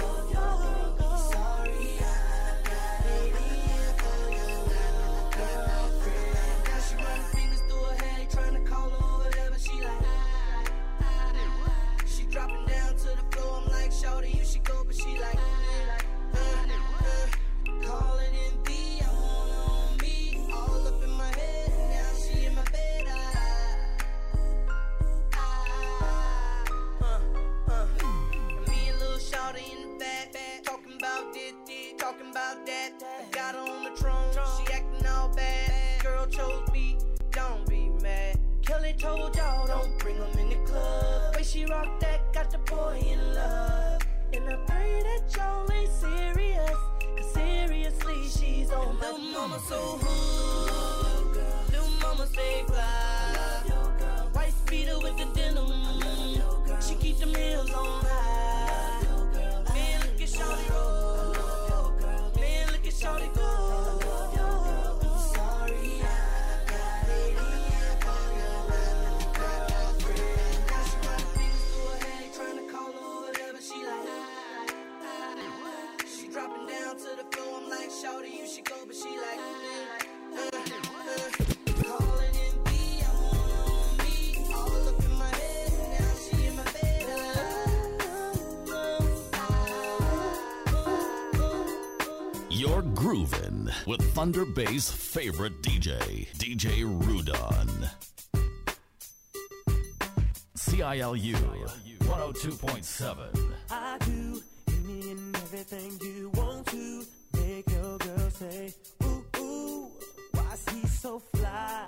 Sorry, I got it in for your girlfriend. Now she run fingers through her hair, trying to call her or whatever. She like, she dropping down to the floor. I'm like, shawty, you should go, but she like, call it in B. I want her on me, all up in my head. Now she in my bed. Me and little shawty in the back, talking about this, talking about that. I got her on the throne, she acting all bad. Girl chose me, don't be mad. Kelly told y'all don't bring them in the club. Way she rocked that, got the boy in love. And I pray that y'all ain't serious, 'cause seriously she's on my little mama so hood, little mama say fly. White feeder with the denim. She keep them heels on high. Man, look at shawty roll. Man, look at shawty go. Sorry, I got it in for your girlfriend. Now she run fingers through her hair, trying to call her or whatever. She like, she dropping down to the floor. I'm like, shawty, you should go, but she like, call it in B. I want her on me, all up in my head. Now she in my bed. You're groovin' with Thunder Bay's favorite DJ, DJ Rudon. CILU 102.7. I do any and everything you want to make your girl say, ooh, ooh, why's he so fly?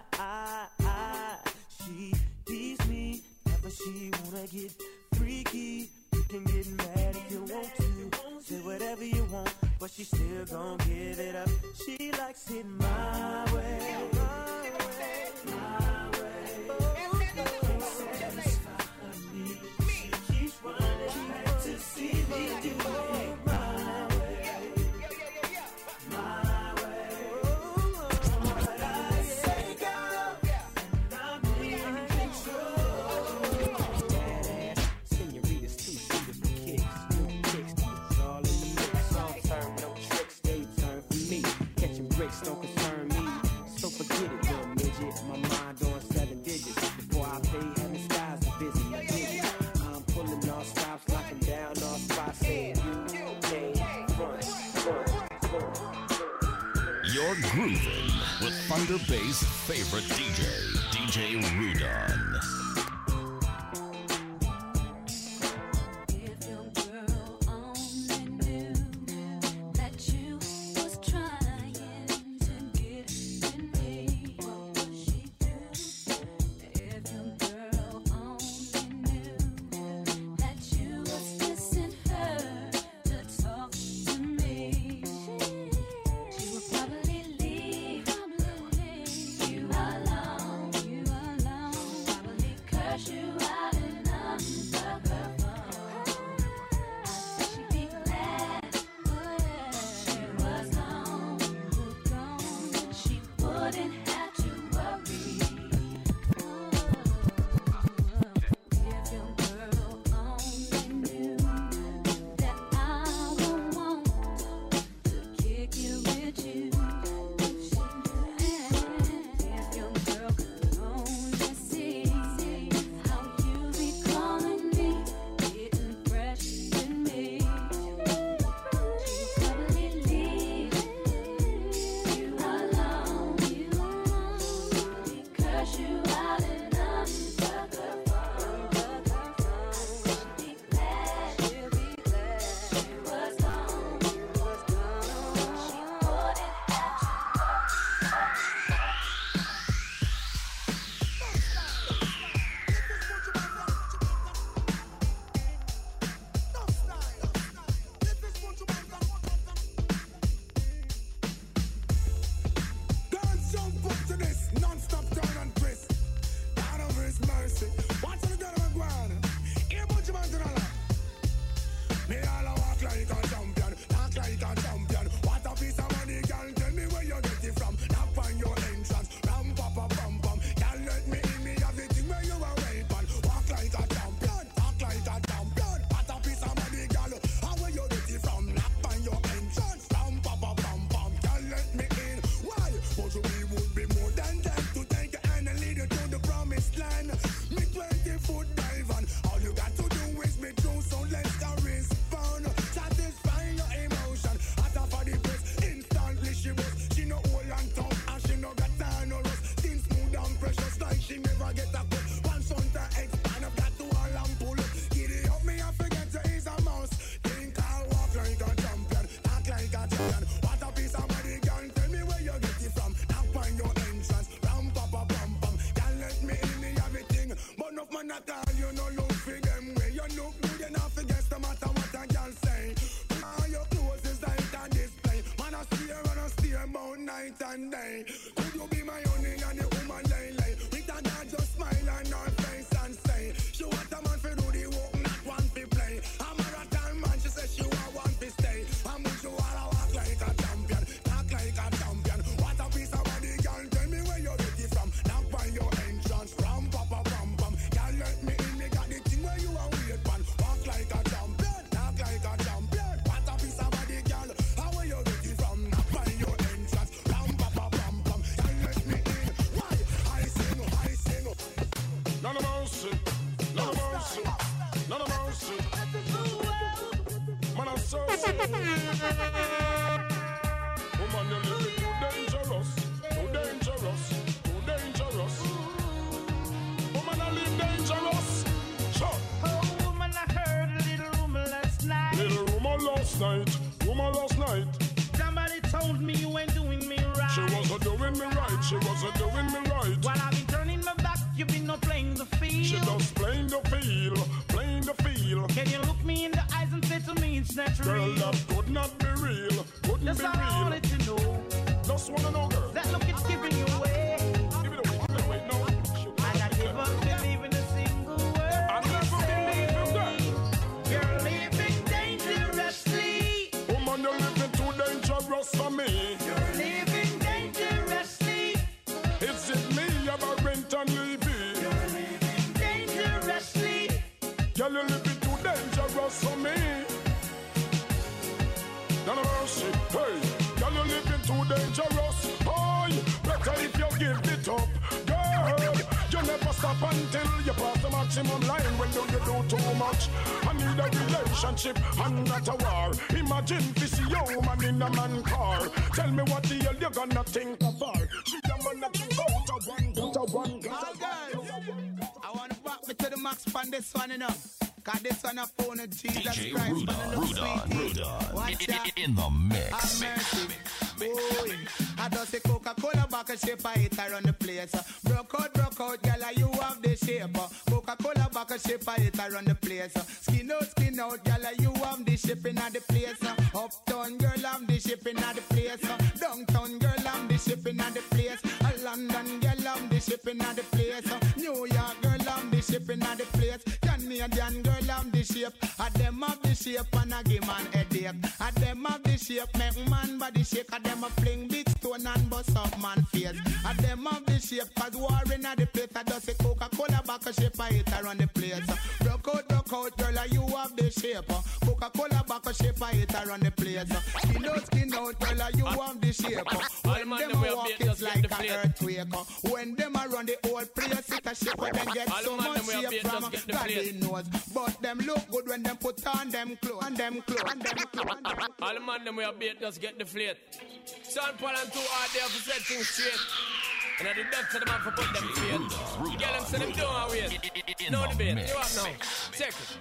She tease me, never she wanna get freaky. You can get mad if you want to, say whatever you want, but she still gon' give it up. She likes it my way, my way, my way. Oh, can't satisfy her needs. She keeps running back to see me do it my way, my way. What I say, girl, and I'm in control. Badass senoritas, two seaters with kicks, new kicks, it's all in the mix. Song turn, no tricks, they turn for me. Catching bricks don't concern me, so forget it, little midget. My mind on 7 digits. Before I pay, heaven skies are busy. I'm pulling all stops, locking down all spots, saying you can't front. You're groovin' with Thunder Bay's favorite DJ, DJ Rudon. If your girl only knew that you was trying to get in me, what would she do? If your girl only knew that you was kissing her to talk to me, she would probably leave you alone. Woman, you're living too dangerous, too dangerous, too dangerous. Woman, I live dangerous. Sure. Oh, woman, I heard a little rumor last night. Little rumor last night, rumor last night. Somebody told me you ain't doing me right. She wasn't doing me right, she wasn't doing me right. While I've been turning my back, you've been no playing the field. She just playing the field, playing the field. Can you look me in the eyes and say to me it's not Girl, real? that could not be real, couldn't That's be all I real. wanted to know. Just wanna know, girl. That look it's giving you away. Give it away, no. And I never believe in a single word. I never believe in that. You're living dangerously. Woman, you're living too dangerous for me. You're living dangerously. Is it me, Aberrant and Levy? You're living dangerously. Girl, you're living too dangerous for me. None of mercy, hey. Girl, you're living too dangerous. Boy, better if you give it up. Girl, you never stop until you pass the maximum line. When do you do too much? I need a relationship and not a war. Imagine this woman in a man car. Tell me what the hell you gonna think of her. She the man that you go to one. I wanna back me to the max on this one, you know. Cause this one a phone of Jesus DJ Christ. Rudon. In the mix. Boy, I just say Coca-Cola back a shape, I hit her on the place. Broke out, girl, you have the shape. Coca-Cola back a shape, I hit her on the place. Skin out, girl, you have the shipping at the place. Uptown, girl, I'm the shipping at the place. Downtown, girl, I'm the shipping at the place. London, girl, I'm the shipping at the place. New York, girl, I'm the shipping at the place. Canadian, girl, I'm the shape. I them have the shape and I give man headache. I them have the shape, make man body shake. I them a fling big stone and bust up man face. I them have the shape, cause war in the place. I just say Coca-Cola back a shape, I hit her on the place. Broke out, girl, you have the shape. Coca-Cola back a shape, I hit her on the place. Skin out, girl, you have the shape. When them walk, it's like an earthquake. When them a run the whole place, it's a shape. When them get so much shape from God knows. But them look good when them put on them clothes. And them clothes. All the man them we are beat just get the flate. Son Paul and 2 hard there for set things straight. And I did that to the man for put them straight. Get them so them don't wait. No debate. You up now? Check it.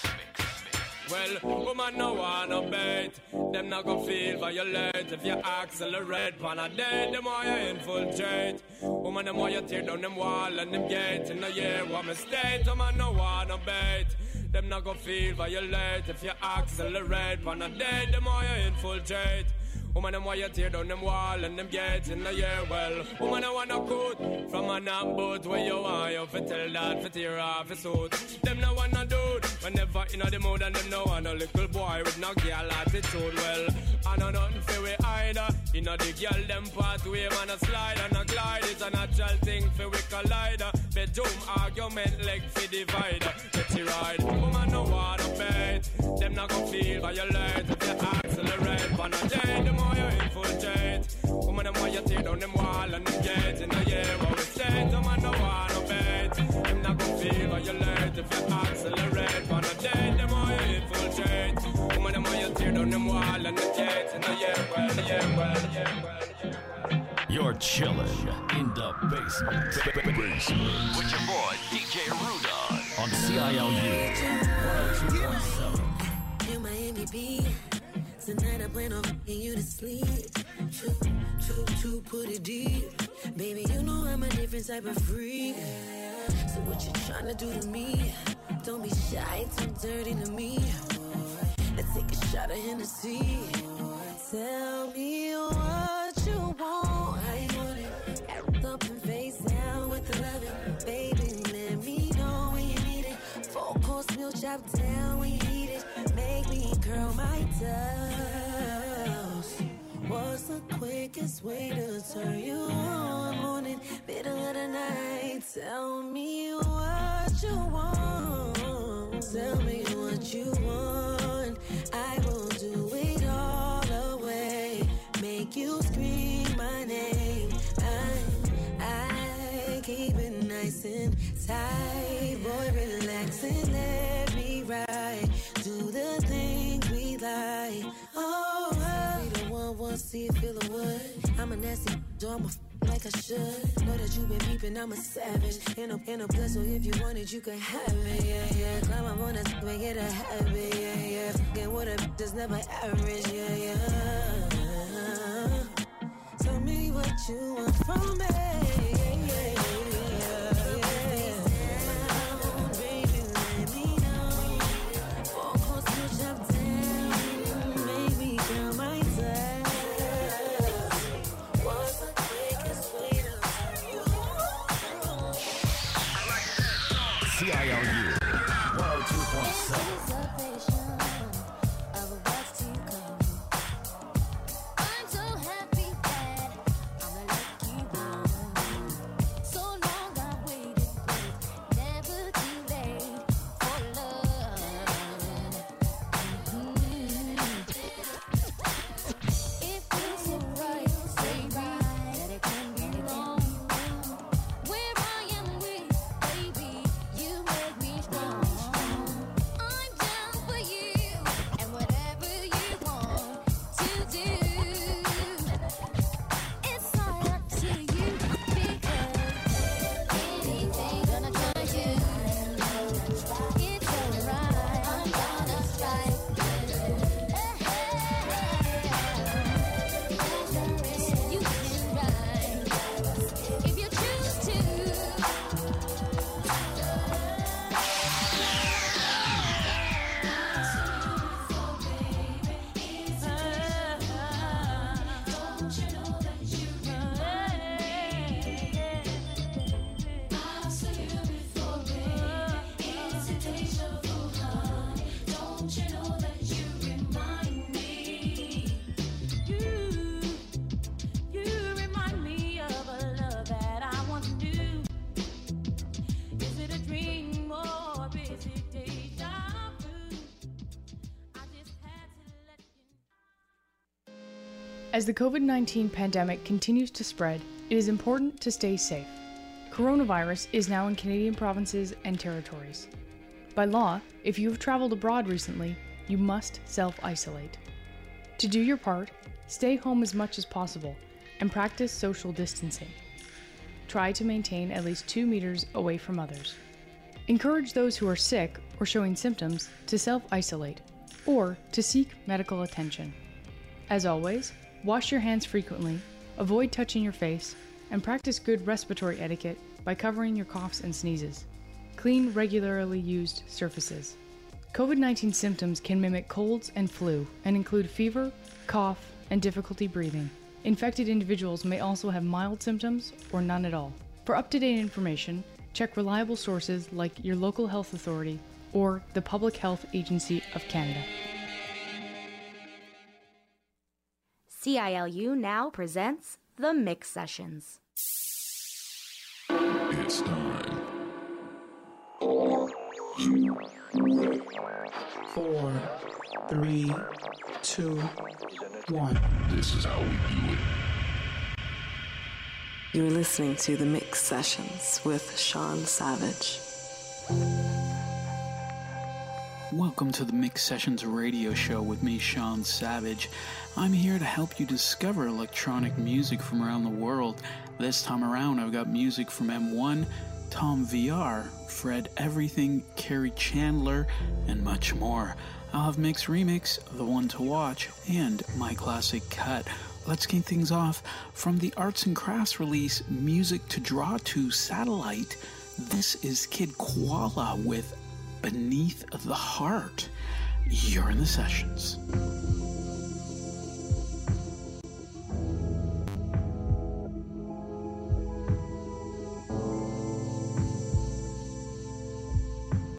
Well, woman no wanna bait. Them not gon' feel violate. If you accelerate pan a date, them more you infiltrate. Woman them more you tear down them wall and them gate. In the year what mistake, woman no wanna bait. Them not gon' feel violate. If you accelerate pan a date, them more you infiltrate. Woman, them why you tear down them wall and them gates in the year. Well, woman, I wanna coat from an boat where you want you fi tell that fi tear off his suit. Them no wanna do it whenever in the mood, and them no want a little boy with no girl attitude. Well, I know nothing fi we either. You know the girl them pathway man a slide and a glide. It's a natural thing fi we collide. Bedroom argument leg fi divider. Let you ride. Woman no wanna bait. Them not gon' feel violate if you accelerate. On a day, the more you infiltrate. Woman, them why you tear down them wall and them gates in the year where we stay. Them man no wanna bait. Them not gon' feel violate if you accelerate. On a day, the more you infiltrate. Woman, them why you tear down them wall and them gates in the year well. You're chilling in the basement. With your boy, DJ Rudon. On CILU 102.7. You're my MVP. Tonight I plan on getting you to sleep. Two, put it deep. Baby, you know I'm a different type of freak. So what you tryna do to me? Don't be shy, too dirty to me. Let's take a shot of Hennessy. Tell me what you want. How you want it? Act up and face down with the loving. Baby, let me know when you need it. 4-course meal chop down when you need it. Make me curl my toes. What's the quickest way to turn you on? Morning, middle of the night. Tell me what you want. Tell me what you want. I will do it all away. Make you scream my name. I keep it nice and tight. Boy, relax and let me ride. Do the things we like. Oh, a nasty, so I'ma like I should. Know that you been peeping, I'm a savage. In a plus, so if you want it, you can have it, yeah, yeah. Climb up on that, make it a habit, yeah, yeah. Fucking with a that's never average, yeah, yeah. Tell me what you want from me, yeah, yeah, yeah. CILU 102.7. As the COVID-19 pandemic continues to spread, it is important to stay safe. Coronavirus is now in Canadian provinces and territories. By law, if you have traveled abroad recently, you must self-isolate. To do your part, stay home as much as possible and practice social distancing. Try to maintain at least 2 meters away from others. Encourage those who are sick or showing symptoms to self-isolate or to seek medical attention. As always, wash your hands frequently, avoid touching your face, and practice good respiratory etiquette by covering your coughs and sneezes. Clean regularly used surfaces. COVID-19 symptoms can mimic colds and flu and include fever, cough, and difficulty breathing. Infected individuals may also have mild symptoms or none at all. For up-to-date information, check reliable sources like your local health authority or the Public Health Agency of Canada. CILU now presents The Mix Sessions. It's time. 4, 3, 2, 1. This is how we do it. You're listening to The Mix Sessions with Sean Savage. Welcome to the Mix Sessions radio show with me, Sean Savage. I'm here to help you discover electronic music from around the world. This time around, I've got music from M1, Tom VR, Fred Everything, Kerry Chandler, and much more. I'll have Mix Remix, The One to Watch, and my classic cut. Let's kick things off from the arts and crafts release Music to Draw to Satellite. This is Kid Koala with Beneath the Heart. You're in the sessions.